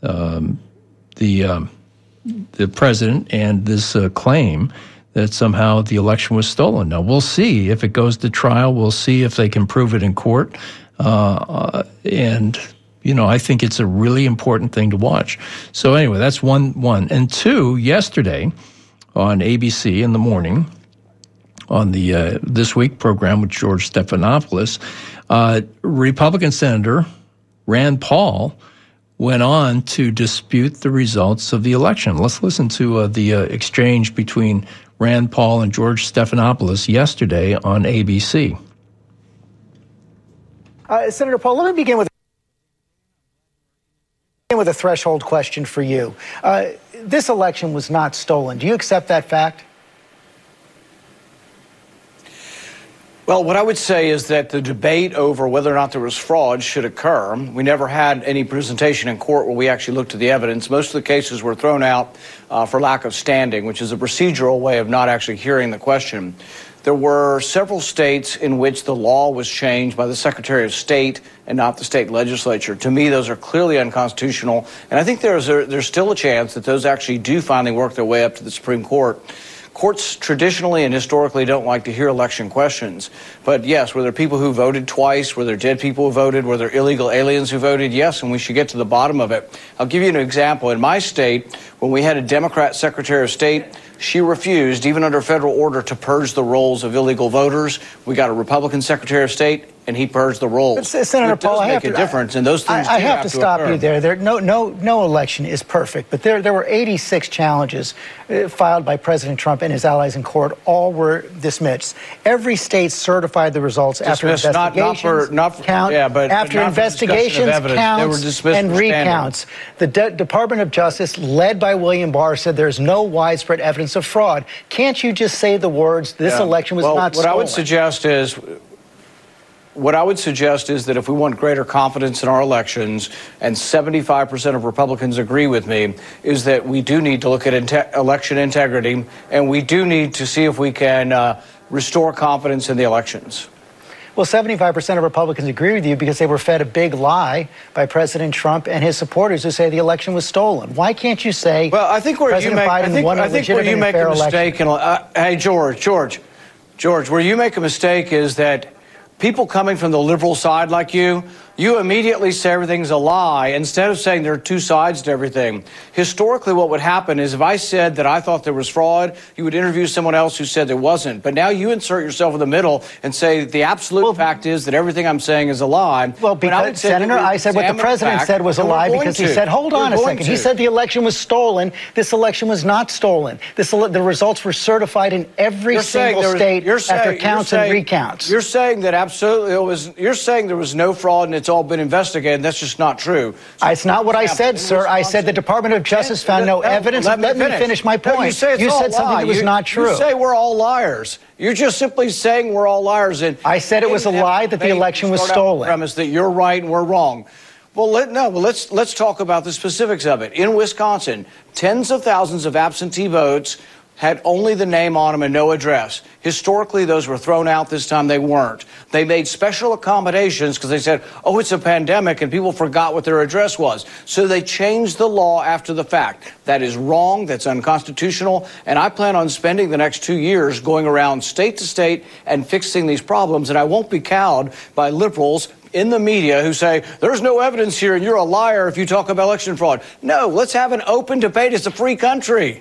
um, the um, the president and this uh, claim that somehow the election was stolen. Now, we'll see if it goes to trial. We'll see if they can prove it in court. Uh, uh, and, you know, I think it's a really important thing to watch. So anyway, that's one. one. And two, yesterday on A B C in the morning, on the uh, This Week program with George Stephanopoulos, uh, Republican Senator Rand Paul went on to dispute the results of the election. Let's listen to uh, the uh, exchange between Rand Paul and George Stephanopoulos yesterday on A B C. Uh, Senator Paul, let me begin with, begin with a threshold question for you. Uh, this election was not stolen. Do you accept that fact? Well, what I would say is that the debate over whether or not there was fraud should occur. We never had any presentation in court where we actually looked at the evidence. Most of the cases were thrown out uh, for lack of standing, which is a procedural way of not actually hearing the question. There were several states in which the law was changed by the Secretary of State and not the state legislature. To me, those are clearly unconstitutional, and I think there's a, there's still a chance that those actually do finally work their way up to the Supreme Court. Courts traditionally and historically don't like to hear election questions. But yes, were there people who voted twice? Were there dead people who voted? Were there illegal aliens who voted? Yes, and we should get to the bottom of it. I'll give you an example. In my state, when we had a Democrat Secretary of State, she refused, even under federal order, to purge the rolls of illegal voters. We got a Republican Secretary of State, and he purged the rolls. But, Senator it does Paul, make I have a to, difference, and those things I, I do have, have to to stop occur. you there. There, no, no, no election is perfect, but there, there were eighty-six challenges uh, filed by President Trump and his allies in court. All were dismissed. Every state certified the results dismissed, after not, investigations. not for, not for, count, yeah, but after but not investigations, counts, they were dismissed and recounts. The De- Department of Justice, led by William Barr, said there's no widespread evidence of fraud. Can't you just say the words, this yeah. election was well, not what stolen? I would suggest is What I would suggest is that if we want greater confidence in our elections, and seventy-five percent of Republicans agree with me, is that we do need to look at inte- election integrity, and we do need to see if we can uh, restore confidence in the elections. Well, seventy-five percent of Republicans agree with you because they were fed a big lie by President Trump and his supporters who say the election was stolen. Why can't you say, well, I think where President you make, Biden I think, won a I think where you make a mistake, in, uh, hey, George, George, George, where you make a mistake is that people coming from the liberal side like you you immediately say everything's a lie instead of saying there are two sides to everything. Historically, what would happen is if I said that I thought there was fraud, you would interview someone else who said there wasn't. But now you insert yourself in the middle and say the absolute well, fact is that everything I'm saying is a lie. Well, because, Senator, I said what the president said was a lie because to. he said, hold on we're a second. To. He said the election was stolen. This election was not stolen. This ele- the results were certified in every you're single was, state you're saying, after counts saying, and recounts. You're saying that absolutely it was. You're saying there was no fraud and it's all been investigated. That's just not true. So it's not what I said, sir. I said the Department of Justice found no evidence. Let, let me finish. finish my point. No, you say it's you all said something lie. that was you, not true. You say we're all liars. You're just simply saying we're all liars. And I said it was a lie that the election was stolen. Premise that you're right and we're wrong. Well, let, no. Well, let's let's talk about the specifics of it. In Wisconsin, tens of thousands of absentee votes had only the name on them and no address. Historically, those were thrown out. This time they weren't. They made special accommodations because they said, oh, it's a pandemic, and people forgot what their address was. So they changed the law after the fact. That is wrong. That's unconstitutional. And I plan on spending the next two years going around state to state and fixing these problems. And I won't be cowed by liberals in the media who say, there's no evidence here and you're a liar if you talk about election fraud. No, let's have an open debate. It's a free country.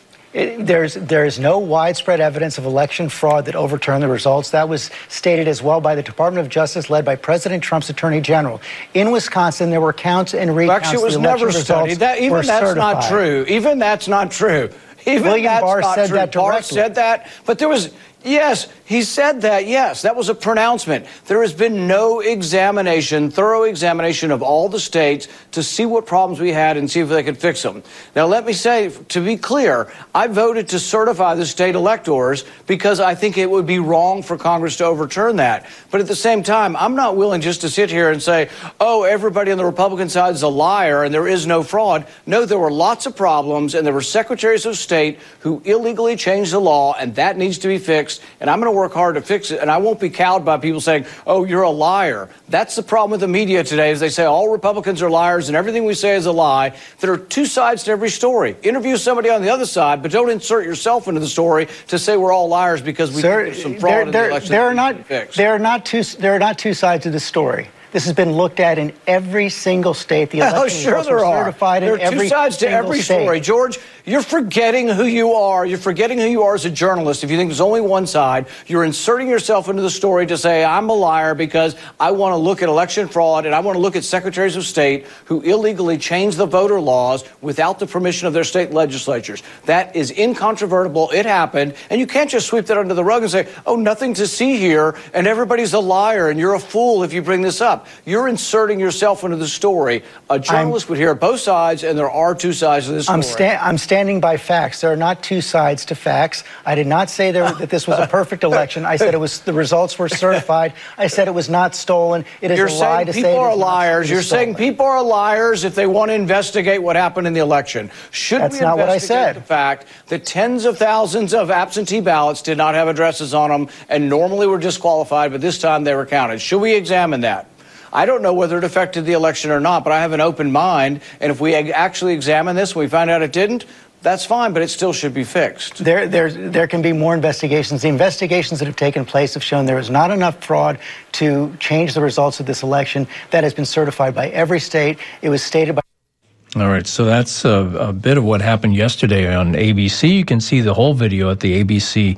It, there's there's no widespread evidence of election fraud that overturned the results. That was stated as well by the Department of Justice, led by President Trump's Attorney General. In Wisconsin, there were counts and recounts. Actually, it was the never studied. That, even that's certified. not true. Even that's not true. Even William that's Barr not said true. that Barr directly. said that, but there was. Yes, he said that, yes. That was a pronouncement. There has been no examination, thorough examination of all the states to see what problems we had and see if they could fix them. Now, let me say, to be clear, I voted to certify the state electors because I think it would be wrong for Congress to overturn that. But at the same time, I'm not willing just to sit here and say, oh, everybody on the Republican side is a liar and there is no fraud. No, there were lots of problems, and there were secretaries of state who illegally changed the law, and that needs to be fixed. And I'm going to work hard to fix it, and I won't be cowed by people saying, oh, you're a liar. That's the problem with the media today, is they say all Republicans are liars and everything we say is a lie. There are two sides to every story. Interview somebody on the other side, but don't insert yourself into the story to say we're all liars because we Sir, think there's some fraud there, in there, the election. There are not, there are not two, there are not two sides to the story. This has been looked at in every single state. The election oh, sure results there were are. certified there in are every two sides to single every state. story. George, you're forgetting who you are. You're forgetting who you are as a journalist. If you think there's only one side, you're inserting yourself into the story to say I'm a liar because I want to look at election fraud and I want to look at secretaries of state who illegally changed the voter laws without the permission of their state legislatures. That is incontrovertible. It happened. And you can't just sweep that under the rug and say, oh, nothing to see here and everybody's a liar and you're a fool if you bring this up. You're inserting yourself into the story. A journalist I'm, would hear both sides, and there are two sides to this story. I'm, sta- I'm standing by facts. There are not two sides to facts. I did not say there, that this was a perfect election. I said it was. The results were certified. I said it was not stolen. It is You're a lie to say people are not, liars. You're stolen. saying people are liars if they want to investigate what happened in the election. Should That's we not investigate what I said. the fact that tens of thousands of absentee ballots did not have addresses on them and normally were disqualified, but this time they were counted? Should we examine that? I don't know whether it affected the election or not, but I have an open mind. And if we actually examine this and we find out it didn't, that's fine, but it still should be fixed. There, there, there can be more investigations. The investigations that have taken place have shown there is not enough fraud to change the results of this election. That has been certified by every state. It was stated by... All right, so that's a, a bit of what happened yesterday on A B C. You can see the whole video at the A B C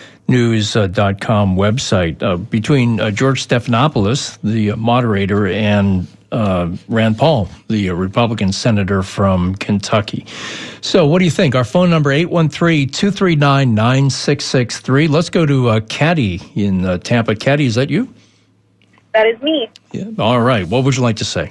news dot com website uh, between uh, George Stephanopoulos, the moderator, and uh, Rand Paul, the uh, Republican senator from Kentucky. So what do you think? Our phone number, eight one three, two three nine, nine six six three. Let's go to uh, Caddy in uh, Tampa. Caddy, is that you? That is me. Yeah. All right. What would you like to say?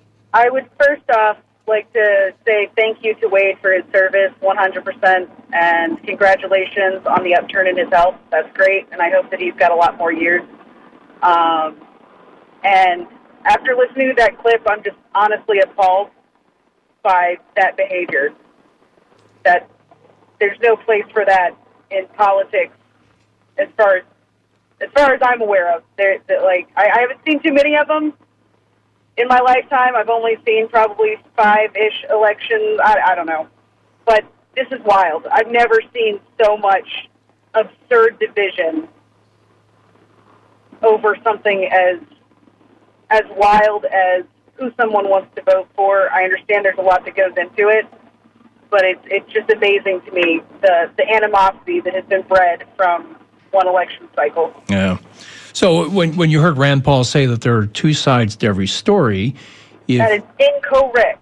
I would first off like to say thank you to Wade for his service, one hundred percent, and congratulations on the upturn in his health. That's great, and I hope that he's got a lot more years. Um, and after listening to that clip, I'm just honestly appalled by that behavior. That there's no place for that in politics, as far as as far as I'm aware of. There, like I, I haven't seen too many of them in my lifetime. I've only seen probably five-ish elections. I, I don't know. But this is wild. I've never seen so much absurd division over something as as wild as who someone wants to vote for. I understand there's a lot that goes into it, but it's it's just amazing to me the the animosity that has been bred from one election cycle. Yeah. So when when you heard Rand Paul say that there are two sides to every story, if, that is incorrect.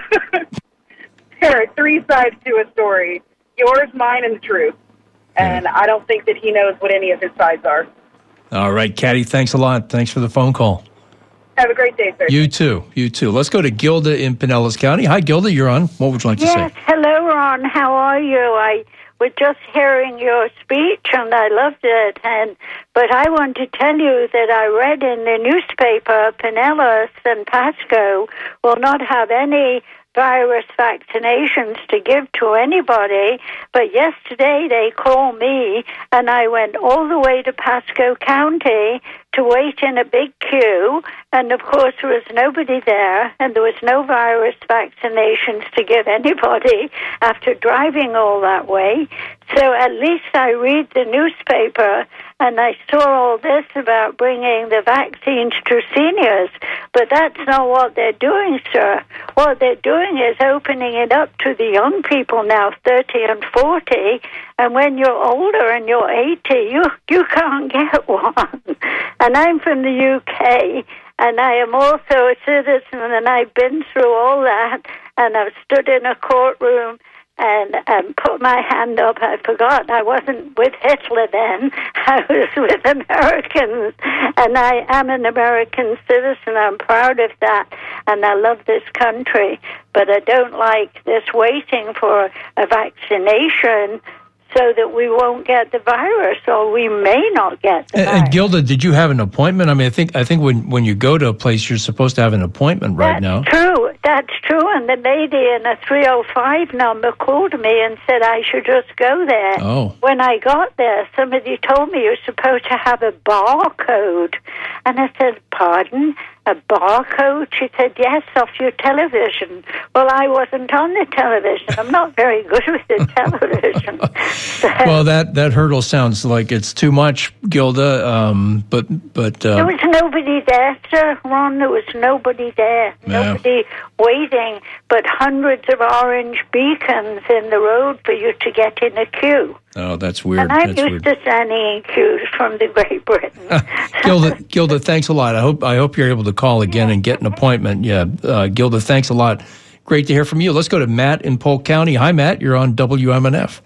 There are three sides to a story: yours, mine, and the truth. And yeah. I don't think that he knows what any of his sides are. All right, Caddy, thanks a lot. Thanks for the phone call. Have a great day, sir. You too. You too. Let's go to Gilda in Pinellas County. Hi, Gilda. You're on. What would you like to yes, say? Yes. Hello, Ron. How are you? I was just hearing your speech, and I loved it. And but I want to tell you that I read in the newspaper Pinellas and Pasco will not have any virus vaccinations to give to anybody, but yesterday they called me and I went all the way to Pasco County to wait in a big queue, and of course there was nobody there and there was no virus vaccinations to give anybody after driving all that way. So at least I read the newspaper and I saw all this about bringing the vaccines to seniors, but that's not what they're doing, sir. What they're doing is opening it up to the young people now, thirty and forty, and when you're older and you're eighty, you, you can't get one. And I'm from the U K, and I am also a citizen, and I've been through all that, and I've stood in a courtroom and um, put my hand up. I forgot I wasn't with Hitler then. I was with Americans, and I am an American citizen. I'm proud of that, and I love this country. But I don't like this waiting for a vaccination so that we won't get the virus, or we may not get the and, virus. And Gilda, did you have an appointment? I mean, I think I think when, when you go to a place, you're supposed to have an appointment right That's now. True. That's true. And the lady in a three oh five number called me and said I should just go there. Oh. When I got there, somebody told me you're supposed to have a barcode. And I said, pardon? A barcode? She said, yes, off your television. Well, I wasn't on the television. I'm not very good with the television. So, well, that, that hurdle sounds like it's too much, Gilda, um, but... but uh, there was nobody there, sir. Ron, there was nobody there. Yeah. Nobody waiting, but hundreds of orange beacons in the road for you to get in a queue. Oh, that's weird. And I'm that's used weird. to standing in queues from the Great Britain. Gilda, Gilda, thanks a lot. I hope I hope you're able to call again and get an appointment. Yeah, uh, Gilda, thanks a lot. Great to hear from you. Let's go to Matt in Polk County. Hi, Matt. You're on W M N F.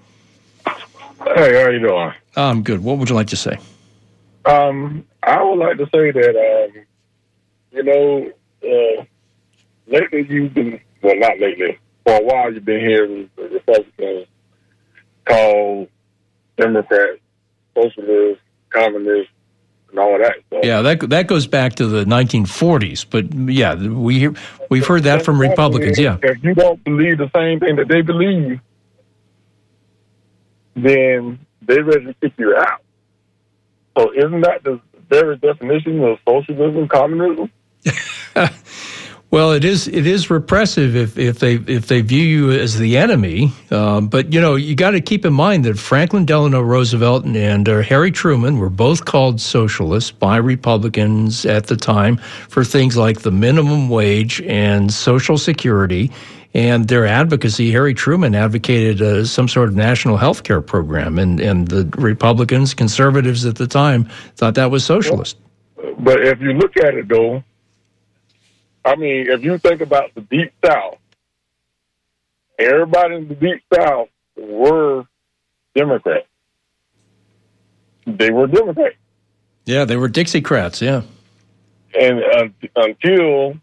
Hey, how you doing? I'm good. What would you like to say? Um, I would like to say that, um, you know, uh, lately you've been, well, not lately, for a while you've been hearing the Republicans call Democrats socialists, communists, and all of that stuff. Yeah, that that goes back to the nineteen forties. But yeah, we we've heard that from Republicans. Yeah. If you don't believe the same thing that they believe, then they're ready to kick you out. So isn't that the very definition of socialism, communism? Well, it is it is repressive if, if they if they view you as the enemy. Um, but you know, you got to keep in mind that Franklin Delano Roosevelt and, and uh, Harry Truman were both called socialists by Republicans at the time for things like the minimum wage and Social Security. And their advocacy, Harry Truman advocated uh, some sort of national health care program, and, and the Republicans, conservatives at the time, thought that was socialist. But if you look at it, though, I mean, if you think about the Deep South, everybody in the Deep South were Democrats. They were Democrats. Yeah, they were Dixiecrats, yeah. And uh, until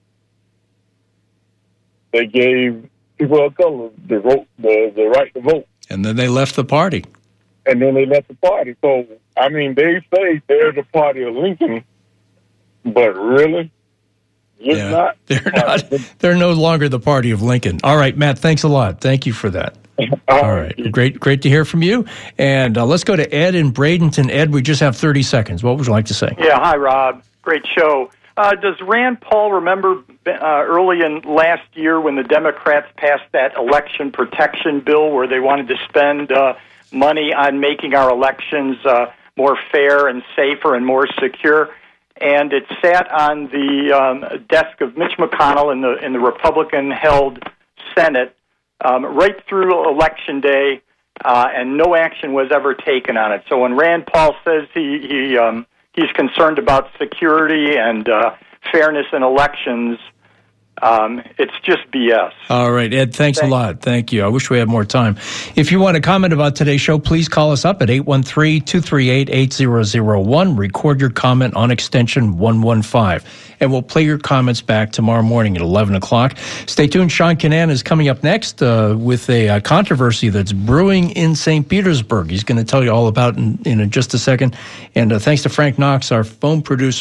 they gave people of color the, vote, the, the right to vote. And then they left the party. And then they left the party. So, I mean, they say they're the party of Lincoln, but really? Yeah, not. They're not. They're no longer the party of Lincoln. All right, Matt, thanks a lot. Thank you for that. All right, great great to hear from you. And uh, let's go to Ed in Bradenton. Ed, we just have thirty seconds. What would you like to say? Yeah, hi, Rob. Great show. Uh, does Rand Paul remember uh, early in last year when the Democrats passed that election protection bill where they wanted to spend uh, money on making our elections uh, more fair and safer and more secure? and it sat on the um, desk of Mitch McConnell in the in the Republican-held Senate um, right through Election Day, uh, and no action was ever taken on it. So when Rand Paul says he he um, he's concerned about security and uh, fairness in elections, Um, it's just B S. All right, Ed, thanks, thanks a lot. Thank you. I wish we had more time. If you want to comment about today's show, please call us up at eight one three, two three eight, eight zero zero one. Record your comment on extension one one five, and we'll play your comments back tomorrow morning at eleven o'clock. Stay tuned. Sean Kinane is coming up next uh, with a, a controversy that's brewing in Saint Petersburg. He's going to tell you all about it in, in just a second. And uh, thanks to Frank Knox, our phone producer.